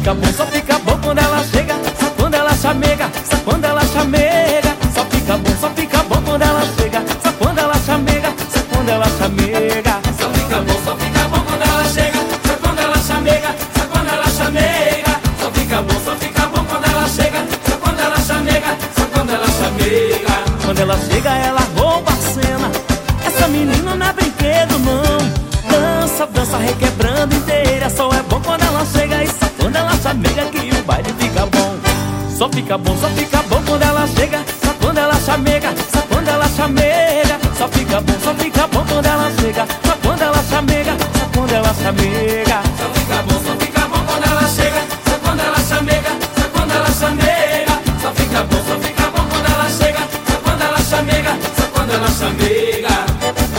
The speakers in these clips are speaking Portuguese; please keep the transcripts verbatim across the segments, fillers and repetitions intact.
fica bom, só fica bom quando ela chega, só quando ela chamega, só quando ela chamega. Só fica bom, só fica bom quando ela chega, só quando ela chamega, só quando ela chamega. Só fica bom, só fica bom quando ela chega, só quando ela chamega, só quando ela chamega. Só fica bom, só fica bom quando ela chega, só quando ela chamega, só quando ela chamega. Quando ela chega, ela rouba a cena. Essa menina não é brinquedo, não. Dança, dança, requebrando inteira. Só é bom quando ela chega e só quando ela chamega que o baile fica bom. Só fica bom, só fica bom quando ela chega, só quando ela chamega, só quando ela chamega. Só fica bom, só fica bom quando ela chega, só quando ela chamega, só quando ela chamega. Só fica bom, só fica bom quando ela chega, só quando ela chamega, só quando ela chamega. Só fica bom, só fica bom quando ela chega, só quando ela chamega, só quando ela chamega.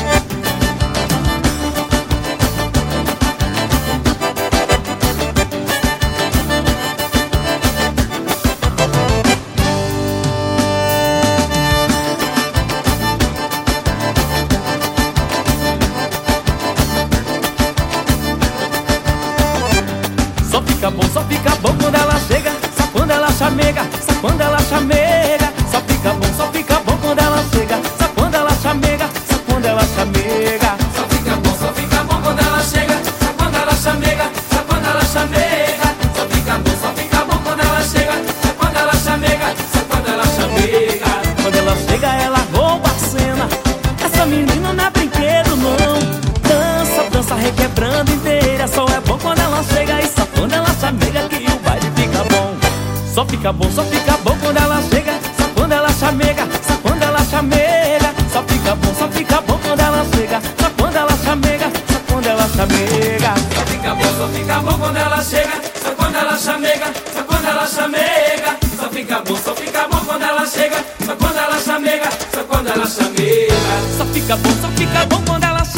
Só fica bom, só fica bom quando ela chega, só quando ela chamega, só quando ela chamega. Só fica bom, só fica bom quando ela chega, só quando ela chamega, só quando ela chamega. Só fica bom, só fica bom quando ela chega, só quando ela chamega, só quando ela chamega. Só fica bom, só fica bom quando ela chega, só quando ela chamega, só quando ela chamega. Quando ela chega, ela rouba a cena. Essa menina não é brinquedo, não. Dança, dança, requebrando inteira. Só é bom quando ela chega e só quando ela chamega que o baile fica bom. Só fica bom, só fica bom quando ela chega, só quando ela chamega, só quando ela chamega. Só fica bom, só fica bom quando ela chega, só quando ela chamega, só quando ela chamega. Só fica bom, só fica bom quando ela chega, só quando ela chamega, só quando ela chamega. Só fica bom, só fica bom quando ela chega, só quando ela chamega, só quando ela chamega. Só fica bom, só fica bom quando ela chega.